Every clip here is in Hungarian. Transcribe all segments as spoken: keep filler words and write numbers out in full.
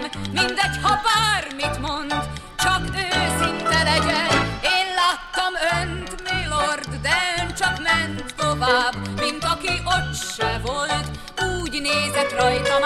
mindegy, ha bármit mond, csak őszinte legyen. Én láttam önt, milord, de ön csak ment tovább, mint aki ott se volt, úgy nézett rajtam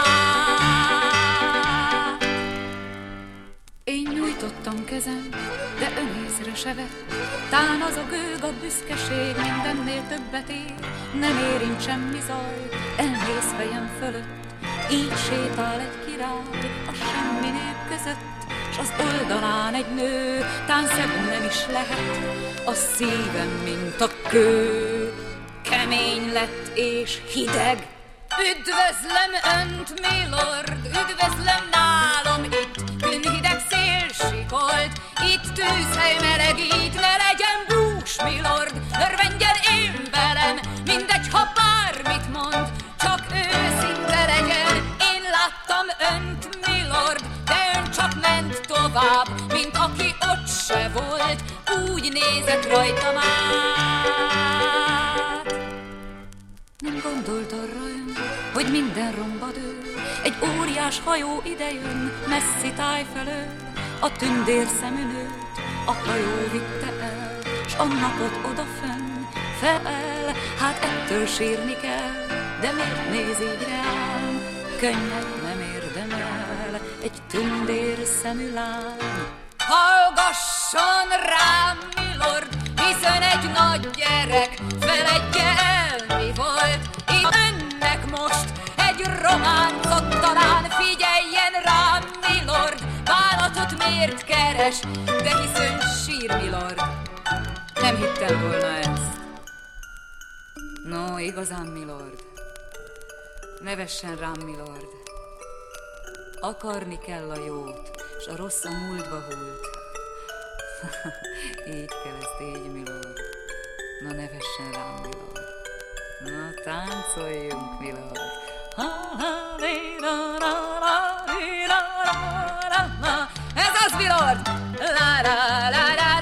át. Én nyújtottam kezem, de ön észre se vett, tán az a gőg, a büszkeség mindennél többet ér. Nem érint semmi zaj, elmész fejem fölött, így sétál egy király a semmi nép között, s az oldalán egy nő, tán szebb nem is lehet, a szívem, mint a kő. Kemény lett és hideg. Üdvözlöm önt, milord, üdvözlöm nálam itt. Kőhideg szél sikolt, itt tűzhely melegít. Ne legyen bús, milord, örvendjen én velem, mindegy, ha bármit mond, csak őszinte legyen. Én láttam önt, milord, de ön csak ment tovább, mint aki ott se volt, úgy nézett rajtam át. Nem gondolt arra ön, hogy minden romba dől, egy óriás hajó idejön, messzi táj felől. A tündér szemű nőt a hajó vitte el, s a napot odafönn fel. Hát ettől sírni kell, de miért néz így rám? Könnyet nem érdemel egy tündér szemű lány. Hallgasson rám, milord, hiszen egy nagy gyerek, feledje el, mi volt itt önnek most. Egy románcot talán, figyeljen rám, milord, bánatot miért keres, de hisz ön sír, milord. Nem hittem volna ezt. No, igazán, milord, ne vessen rám, milord. Akarni kell a jót, s a rossz a múltba hult. Így kell ezt, így, milord. Na, ne vessen rám, milord. Na, táncoljunk, milord. Ez az, milord! La la la la.